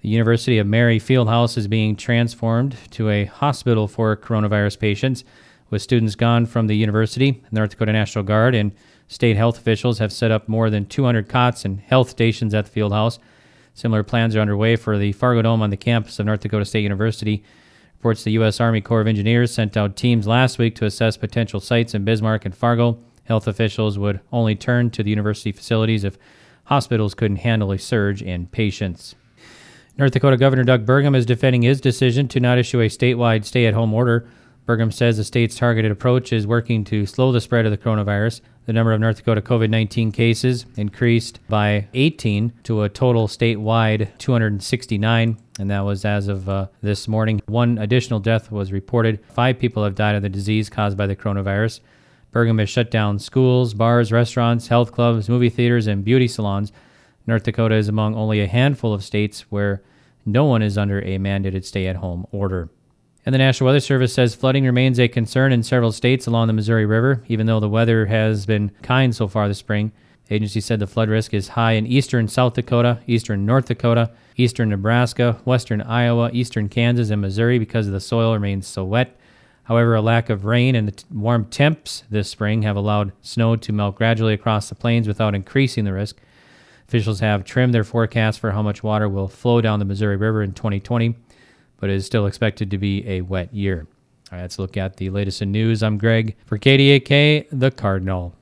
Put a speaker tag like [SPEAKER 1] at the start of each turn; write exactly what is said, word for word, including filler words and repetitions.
[SPEAKER 1] The University of Mary Fieldhouse is being transformed to a hospital for coronavirus patients. With students gone from the university, the North Dakota National Guard and state health officials have set up more than two hundred cots and health stations at the Fieldhouse. Similar plans are underway for the Fargo Dome on the campus of North Dakota State University. Reports the U S Army Corps of Engineers sent out teams last week to assess potential sites in Bismarck and Fargo. Health officials would only turn to the university facilities if hospitals couldn't handle a surge in patients. North Dakota Governor Doug Burgum is defending his decision to not issue a statewide stay-at-home order. Burgum says the state's targeted approach is working to slow the spread of the coronavirus. The number of North Dakota covid nineteen cases increased by eighteen to a total statewide two hundred sixty-nine, and that was as of uh, this morning. One additional death was reported. Five people have died of the disease caused by the coronavirus. Burgum has shut down schools, bars, restaurants, health clubs, movie theaters, and beauty salons. North Dakota is among only a handful of states where no one is under a mandated stay-at-home order. And the National Weather Service says flooding remains a concern in several states along the Missouri River, even though the weather has been kind so far this spring. The agency said the flood risk is high in eastern South Dakota, eastern North Dakota, eastern Nebraska, western Iowa, eastern Kansas, and Missouri because the soil remains so wet. However, a lack of rain and the t- warm temps this spring have allowed snow to melt gradually across the plains without increasing the risk. Officials have trimmed their forecast for how much water will flow down the Missouri River in twenty twenty. But it is still expected to be a wet year. All right, let's look at the latest in news. I'm Greg for K D A K, The Cardinal.